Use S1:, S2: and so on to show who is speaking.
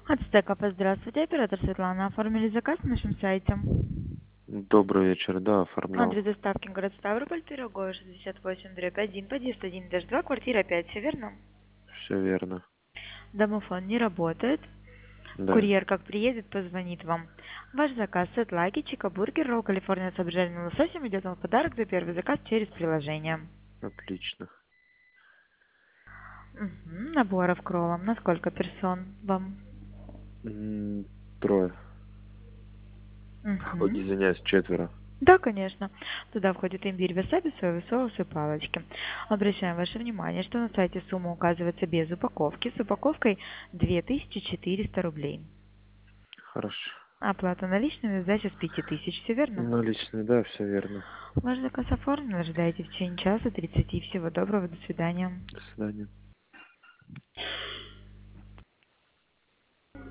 S1: Ацтеков, здравствуйте. Оператор Светлана. Оформили заказ на нашем сайте.
S2: Добрый вечер, да, оформлял.
S1: Адрес доставки город Ставрополь, Пирогово, 68/1, подъезд 1, 2, квартира 5. Все верно?
S2: Все верно.
S1: Домофон не работает.
S2: Да,
S1: Курьер, как приедет, позвонит вам. Ваш заказ сет-лаки, чикабургер, ролл Калифорния с обжаренным лососем идет вам в подарок за первый заказ через приложение.
S2: отлично.
S1: Наборов к роллам. На сколько персон вам?
S2: Трое. Ой,
S1: Мгм.
S2: извиняюсь, четверо.
S1: Да, конечно. Туда входит имбирь, васаби, соевый соус и палочки. Обращаем ваше внимание, что на сайте сумма указывается без упаковки. С упаковкой 2400 рублей.
S2: Хорошо.
S1: Оплата наличными, сдача с 5000. Все верно?
S2: Наличные, да, все верно.
S1: Ваш заказ оформлен. Ожидайте в течение часа 30. Всего доброго. До свидания.
S2: До свидания.